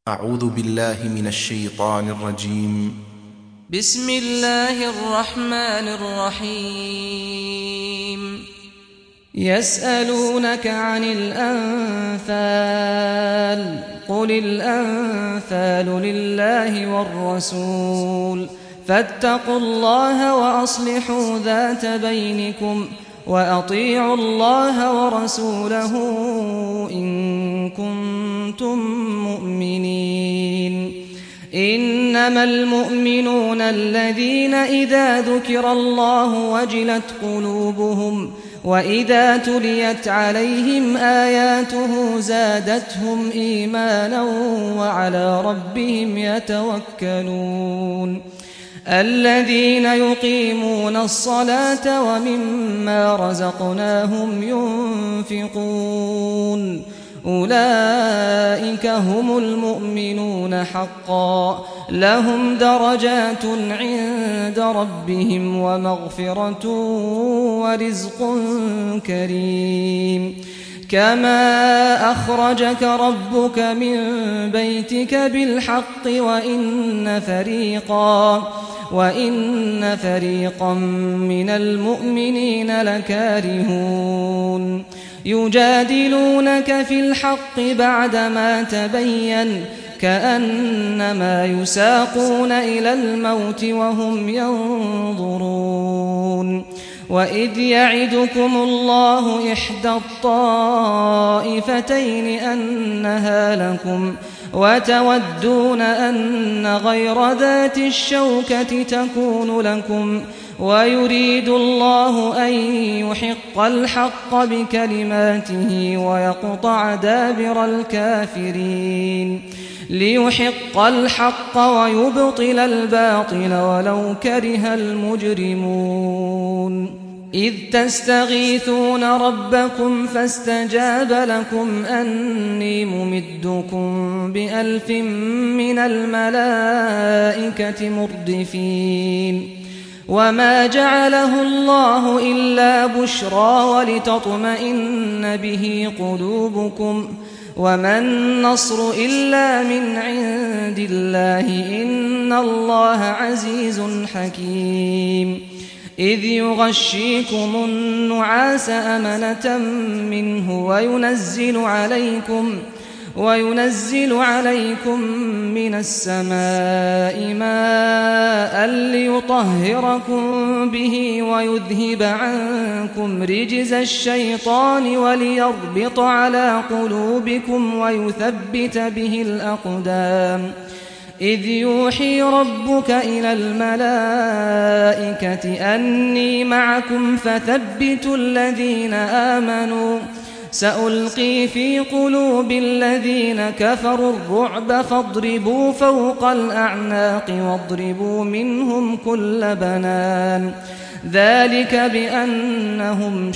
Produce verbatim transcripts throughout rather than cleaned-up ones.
أعوذ بالله من الشيطان الرجيم. بسم الله الرحمن الرحيم. يسألونك عن الأنفال قل الأنفال لله والرسول فاتقوا الله وأصلحوا ذات بينكم وأطيعوا الله ورسوله إن كنتم مؤمنين. إنما المؤمنون الذين إذا ذكر الله وجلت قلوبهم وإذا تليت عليهم آياته زادتهم إيمانا وعلى ربهم يتوكلون. الذين يقيمون الصلاة ومما رزقناهم ينفقون أولئك هم المؤمنون حقا لهم درجات عند ربهم ومغفرة ورزق كريم. كما أخرجك ربك من بيتك بالحق وإن فريقا وإن فريقا من المؤمنين لكارهون يجادلونك في الحق بعدما تبين كأنما يساقون إلى الموت وهم ينظرون. وإذ يعدكم الله إحدى الطائفتين أنها لكم وتودون أن غير ذات الشوكة تكون لكم ويريد الله أن يحق الحق بكلماته ويقطع دابر الكافرين ليحق الحق ويبطل الباطل ولو كره المجرمون. إذ تستغيثون ربكم فاستجاب لكم أني ممدكم بألف من الملائكة مردفين. وما جعله الله إلا بشرى ولتطمئن به قلوبكم وما النصر إلا من عند الله إن الله عزيز حكيم. إذ يغشيكم النعاس أمنة منه وينزل عليكم وينزل عليكم من السماء ماء ليطهركم به ويذهب عنكم رجز الشيطان وليربط على قلوبكم ويثبت به الأقدام. إذ يوحي ربك إلى الملائكة أني معكم فثبتوا الذين آمنوا سألقي في قلوب الذين كفروا الرعب فاضربوا فوق الأعناق واضربوا منهم كل بنان. ذلك بأنهم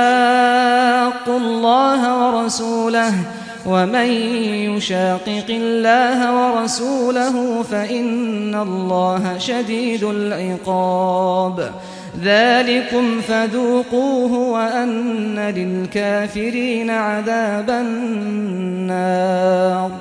شاقوا الله ورسوله ومن يشاقق الله ورسوله فإن الله شديد العقاب. ذلكم فذوقوه وأن للكافرين عذاب النار.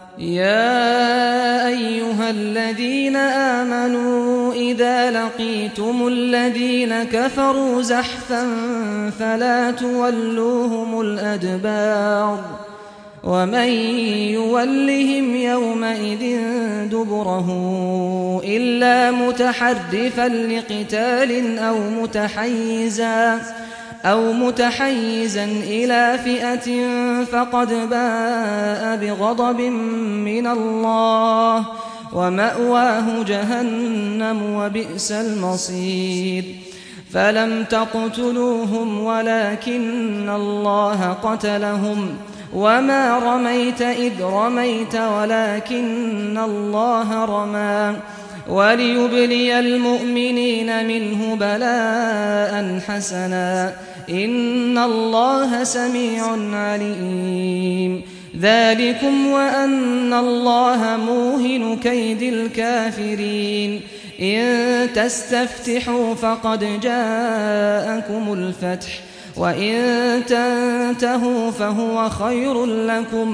يا أيها الذين آمنوا إذا لقيتم الذين كفروا زحفا فلا تولوهم الأدبار ومن يولهم يومئذ دبره إلا متحرفا لقتال أو متحيزا أو متحيزا إلى فئة فقد باء بغضب من الله ومأواه جهنم وبئس المصير. فلم تقتلوهم ولكن الله قتلهم وما رميت إذ رميت ولكن الله رمى وليبلي المؤمنين منه بلاء حسنا إن الله سميع عليم. ذلكم وأن الله موهن كيد الكافرين. إن تستفتحوا فقد جاءكم الفتح وإن تنتهوا فهو خير لكم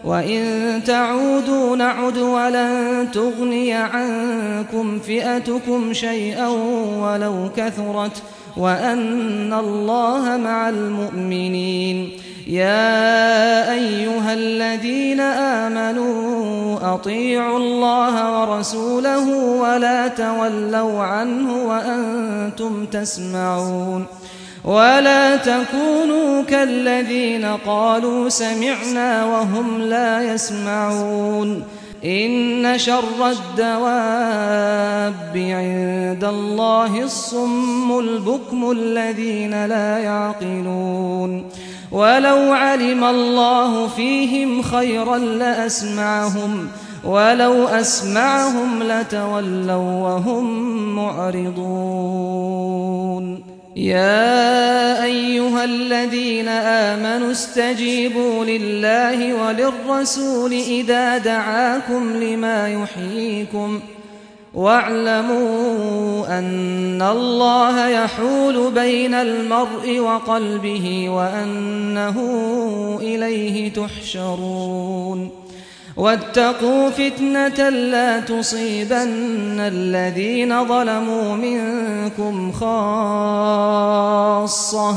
وإن تعودوا نعد ولن تغني عنكم فئتكم شيئا ولو كثرت وأن الله مع المؤمنين يا أيها الذين آمنوا أطيعوا الله ورسوله ولا تولوا عنه وأنتم تسمعون ولا تكونوا كالذين قالوا سمعنا وهم لا يسمعون إن شر الدواب عند الله الصم البكم الذين لا يعقلون ولو علم الله فيهم خيرا لأسمعهم ولو أسمعهم لتولوا وهم معرضون يا أيها الذين آمنوا استجيبوا لله وللرسول إذا دعاكم لما يحييكم واعلموا أن الله يحول بين المرء وقلبه وأنه إليه تحشرون واتقوا فتنة لا تصيبن الذين ظلموا منكم خاصة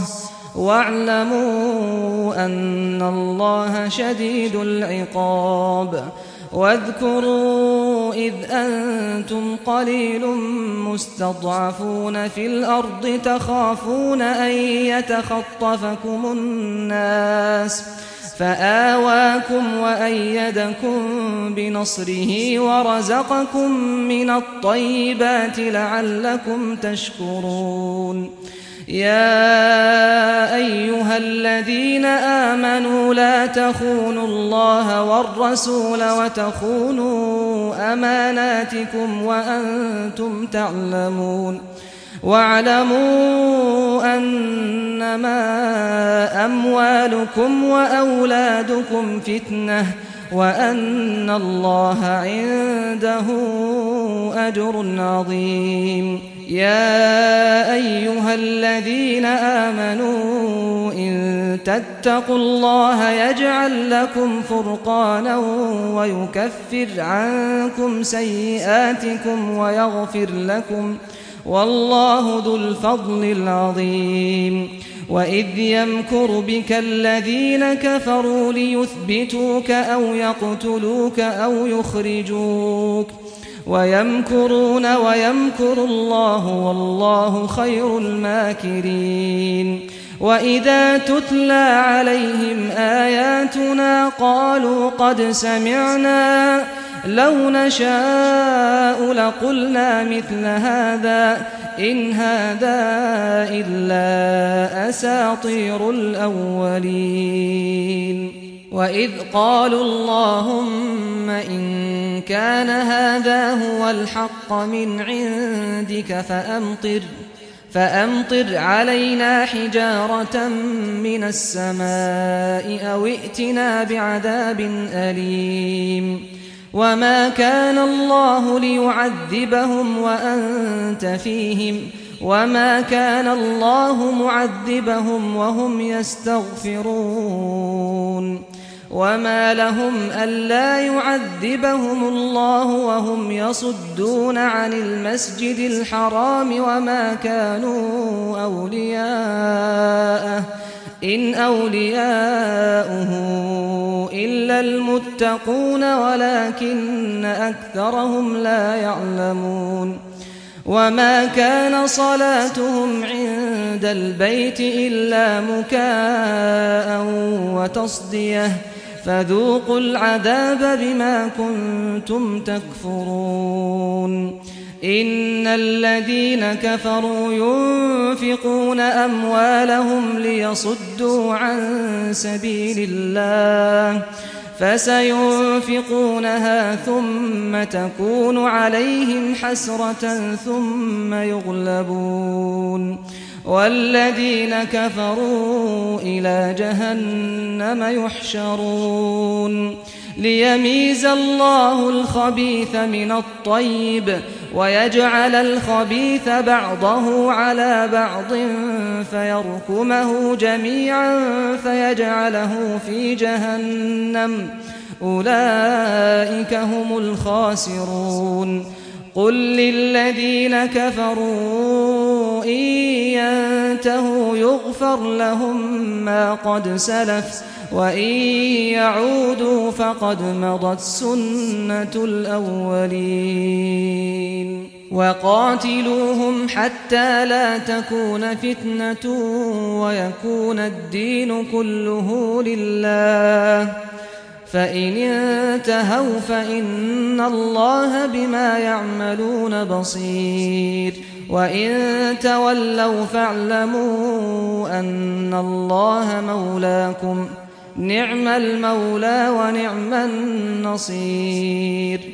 واعلموا أن الله شديد العقاب واذكروا إذ أنتم قليل مستضعفون في الأرض تخافون أن يتخطفكم الناس فآواكم وأيدكم بنصره ورزقكم من الطيبات لعلكم تشكرون يا أيها الذين آمنوا لا تخونوا الله والرسول وتخونوا أماناتكم وأنتم تعلمون واعلموا أنما أموالكم وأولادكم فتنة وأن الله عنده أجر عظيم يا أيها الذين آمنوا إن تتقوا الله يجعل لكم فرقانا ويكفر عنكم سيئاتكم ويغفر لكم والله ذو الفضل العظيم وإذ يمكر بك الذين كفروا ليثبتوك أو يقتلوك أو يخرجوك ويمكرون ويمكر الله والله خير الماكرين وإذا تتلى عليهم آياتنا قالوا قد سمعنا لو نشاء لقلنا مثل هذا إن هذا إلا أساطير الأولين وإذ قالوا اللهم إن كان هذا هو الحق من عندك فأمطر فأمطر علينا حجارة من السماء أو ائتنا بعذاب أليم وما كان الله ليعذبهم وأنت فيهم وما كان الله معذبهم وهم يستغفرون وما لهم ألا يعذبهم الله وهم يصدون عن المسجد الحرام وما كانوا أولياءه إن أولياؤه إلا المتقون ولكن أكثرهم لا يعلمون وما كان صلاتهم عند البيت إلا مكاء وتصدية فذوقوا العذاب بما كنتم تكفرون إن الذين كفروا ينفقون أموالهم ليصدوا عن سبيل الله فسينفقونها ثم تكون عليهم حسرة ثم يغلبون والذين كفروا إلى جهنم يحشرون ليميز الله الخبيث من الطيب ويجعل الخبيث بعضه على بعض فيركمه جميعا فيجعله في جهنم أولئك هم الخاسرون قل للذين كفروا إن ينتهوا يغفر لهم ما قد سلف وإن يعودوا فقد مضت سنة الأولين وقاتلوهم حتى لا تكون فتنة ويكون الدين كله لله فإن انتهوا فإن الله بما يعملون بصير وإن تولوا فاعلموا أن الله مولاكم نعم المولى ونعم النصير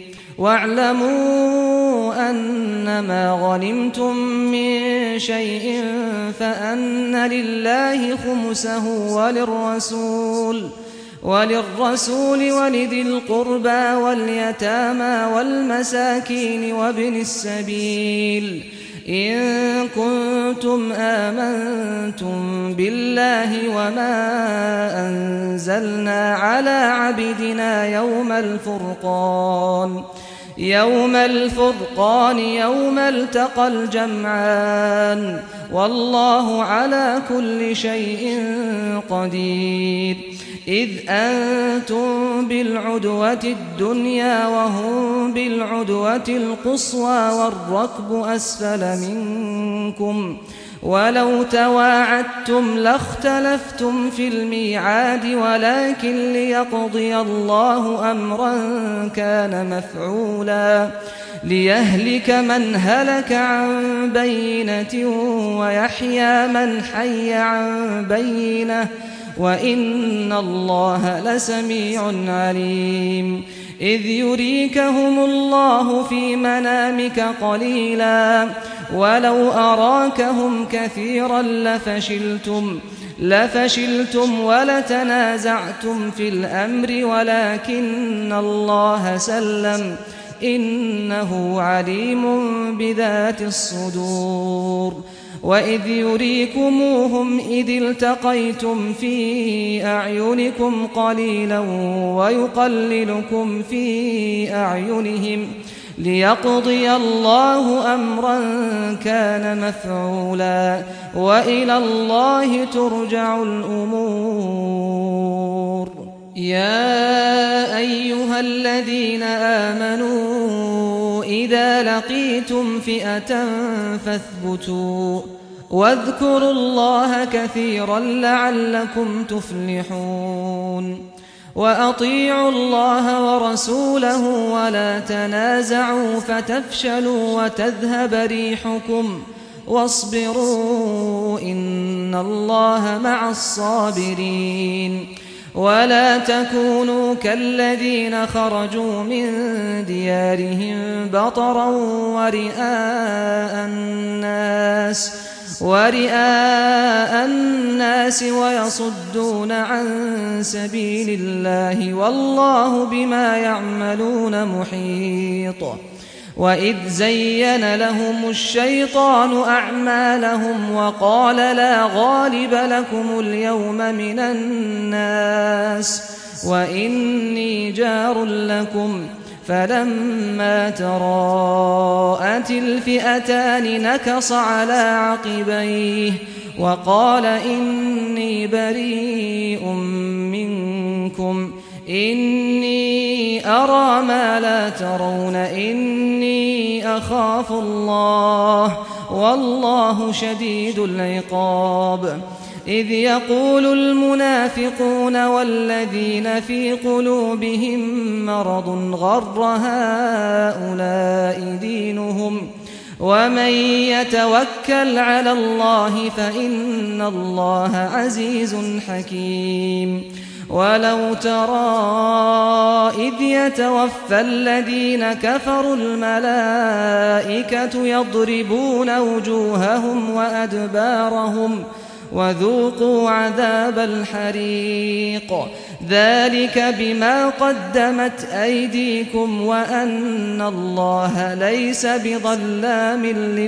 واعلموا أنما غنمتم من شيء فأن لله خمسه وللرسول وللرسول ولذي القربى واليتامى والمساكين وابن السبيل إن كنتم آمنتم بالله وما أنزلنا على عبدنا يوم الفرقان يوم الفرقان يوم التقى الجمعان والله على كل شيء قدير إذ أنتم بالعدوة الدنيا وهم بالعدوة القصوى والركب أسفل منكم ولو تواعدتم لاختلفتم في الميعاد ولكن ليقضي الله أمرا كان مفعولا ليهلك من هلك عن بينة ويحيى من حي عن بينة وإن الله لسميع عليم إذ يريكهم الله في منامك قليلا ولو أراكهم كثيرا لفشلتم لفشلتم ولتنازعتم في الأمر ولكن الله سلم إنه عليم بذات الصدور وإذ يريكموهم إذ التقيتم في أعينكم قليلا ويقللكم في أعينهم ليقضي الله أمرا كان مفعولا وإلى الله ترجع الأمور يا أيها الذين آمنوا إذا لقيتم فئة فاثبتوا واذكروا الله كثيرا لعلكم تفلحون وأطيعوا الله ورسوله ولا تنازعوا فتفشلوا وتذهب ريحكم واصبروا إن الله مع الصابرين ولا تكونوا كالذين خرجوا من ديارهم بطرا ورئاء الناس ورئاء الناس ويصدون عن سبيل الله والله بما يعملون محيط وإذ زين لهم الشيطان أعمالهم وقال لا غالب لكم اليوم من الناس وإني جار لكم فلما تراءت الفئتان نكص على عقبيه وقال إني بريء منكم إني أرى ما لا ترون إني أخاف الله والله شديد العقاب إذ يقول المنافقون والذين في قلوبهم مرض غر هؤلاء دينهم ومن يتوكل على الله فإن الله عزيز حكيم ولو ترى إذ يتوفى الذين كفروا الملائكة يضربون وجوههم وأدبارهم وذوقوا عذاب الحريق ذلك بما قدمت أيديكم وأن الله ليس بظلام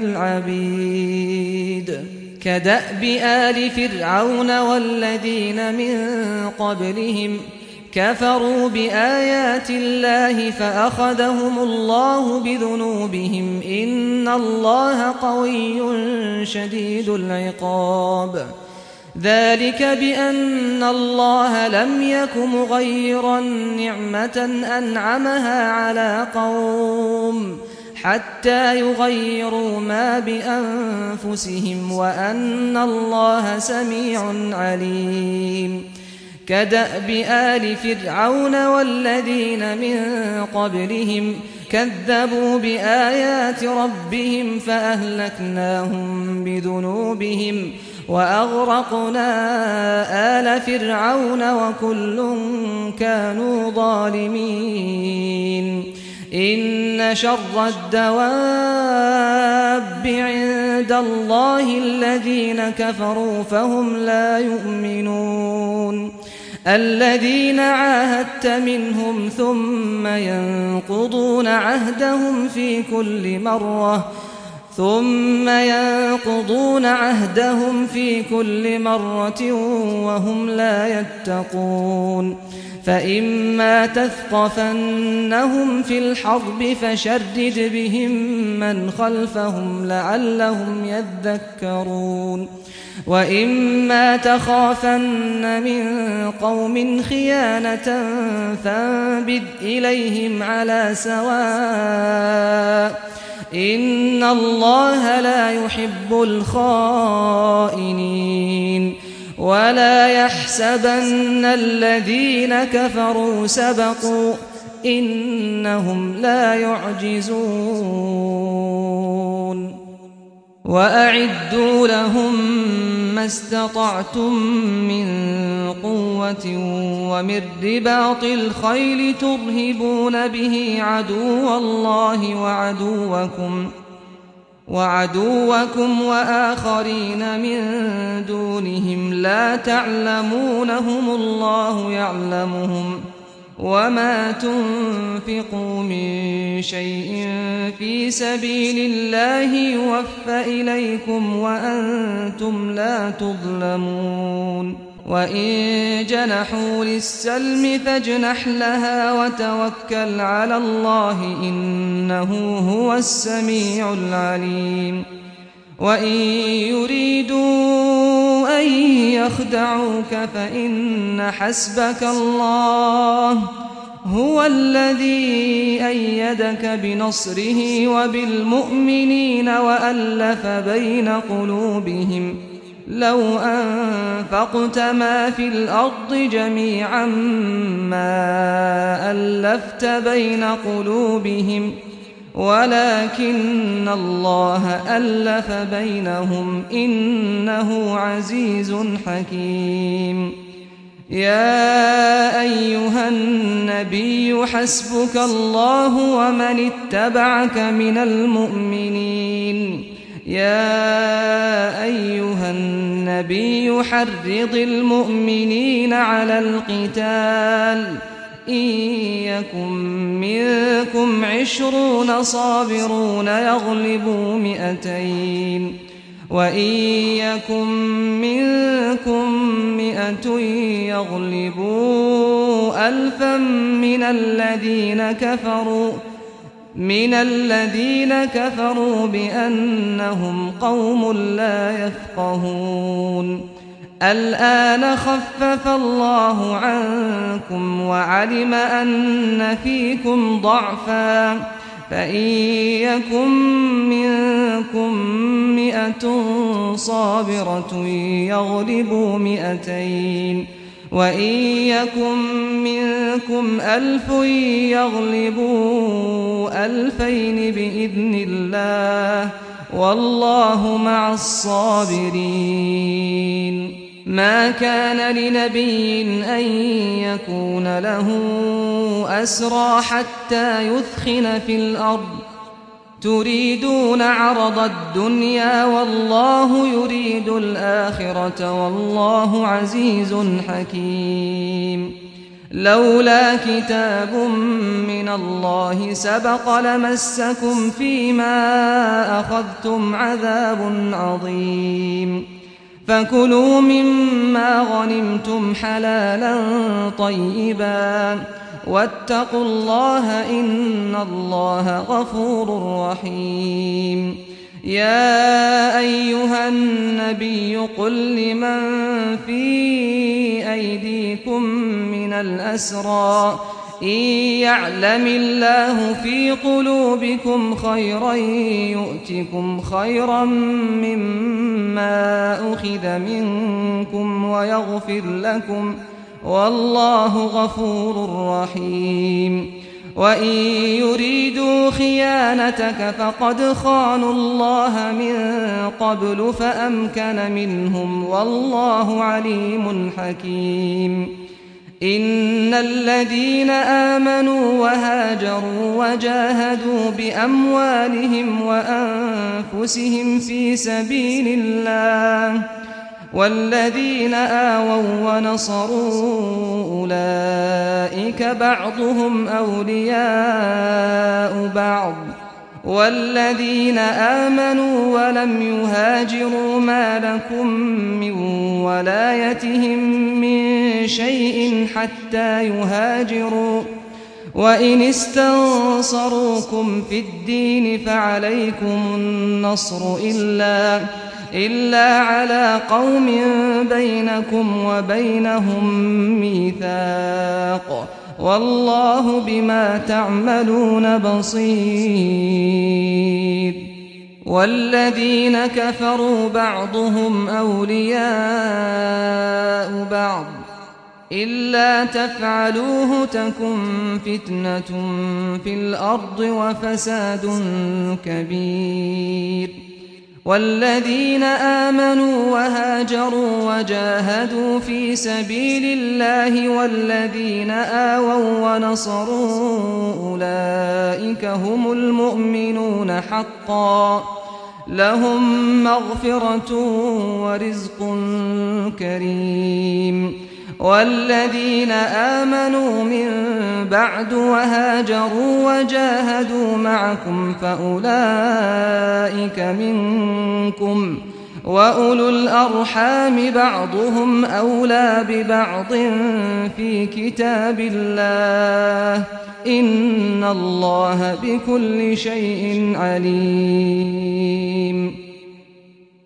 للعبيد كدأب آل فرعون والذين من قبلهم كفروا بآيات الله فأخذهم الله بذنوبهم إن الله قوي شديد العقاب ذلك بأن الله لم يك مغيرا نعمة أنعمها على قوم حتى يغيروا ما بأنفسهم وأن الله سميع عليم كدأب آل فرعون والذين من قبلهم كذبوا بآيات ربهم فأهلكناهم بذنوبهم وأغرقنا آل فرعون وكل كانوا ظالمين إن شر الدواب عند الله الذين كفروا فهم لا يؤمنون الذين عاهدت منهم ثم ينقضون عهدهم في كل مرة ثم ينقضون عهدهم في كل مرة وهم لا يتقون فإما تثقفنهم في الحرب فشرد بهم من خلفهم لعلهم يذكرون وإما تخافن من قوم خيانة فانبذ إليهم على سواء إن الله لا يحب الخائنين ولا يحسبن الذين كفروا سبقوا إنهم لا يعجزون وأعدوا لهم ما استطعتم من قوة ومن رباط الخيل ترهبون به عدو الله وعدوكم وعدوكم وآخرين من دونهم لا تعلمونهم الله يعلمهم وما تنفقوا من شيء في سبيل الله يوفى إليكم وأنتم لا تظلمون وإن جنحوا للسلم فاجنح لها وتوكل على الله إنه هو السميع العليم وإن يريدوا أن يخدعوك فإن حسبك الله هو الذي أيدك بنصره وبالمؤمنين وألف بين قلوبهم لو أنفقت ما في الأرض جميعا ما ألفت بين قلوبهم ولكن الله ألف بينهم إنه عزيز حكيم يا أيها النبي حسبك الله ومن اتبعك من المؤمنين يا أيها النبي حرض المؤمنين على القتال إن يكن منكم عشرون صابرون يغلبوا مئتين وإن يكن منكم مئة يغلبوا ألفا من الذين كفروا من الذين كفروا بأنهم قوم لا يفقهون الآن خفف الله عنكم وعلم أن فيكم ضعفا فإن يكن منكم مئة صابرة يغلبوا مئتين وإن يكن منكم ألف يغلبوا ألفين بإذن الله والله مع الصابرين ما كان لنبي أن يكون له أسرى حتى يثخن في الأرض تريدون عرض الدنيا والله يريد الآخرة والله عزيز حكيم لولا كتاب من الله سبق لمسكم فيما أخذتم عذاب عظيم فكلوا مما غنمتم حلالا طيبا واتقوا الله إن الله غفور رحيم. يا أيها النبي قل لمن في أيديكم من الأسرى إن يعلم الله في قلوبكم خيرا يؤتكم خيرا مما أخذ منكم ويغفر لكم والله غفور رحيم. وإن يريدوا خيانتك فقد خانوا الله من قبل فأمكن منهم والله عليم حكيم. إن الذين آمنوا وهاجروا وجاهدوا بأموالهم وأنفسهم في سبيل الله والذين آووا ونصروا أولئك بعضهم أولياء بعض والذين آمنوا ولم يهاجروا ما لكم من ولايتهم من شيء حتى يهاجروا وإن استنصروكم في الدين فعليكم النصر إلا إلا على قوم بينكم وبينهم ميثاق والله بما تعملون بصير. والذين كفروا بعضهم أولياء بعض إلا تفعلوه تكن فتنة في الأرض وفساد كبير. والذين آمنوا وهاجروا وجاهدوا في سبيل الله والذين آووا ونصروا أولئك هم المؤمنون حقا لهم مغفرة ورزق كريم. والذين آمنوا من بعد وهاجروا وجاهدوا معكم فأولئك منكم وأولو الأرحام بعضهم أولى ببعض في كتاب الله إن الله بكل شيء عليم.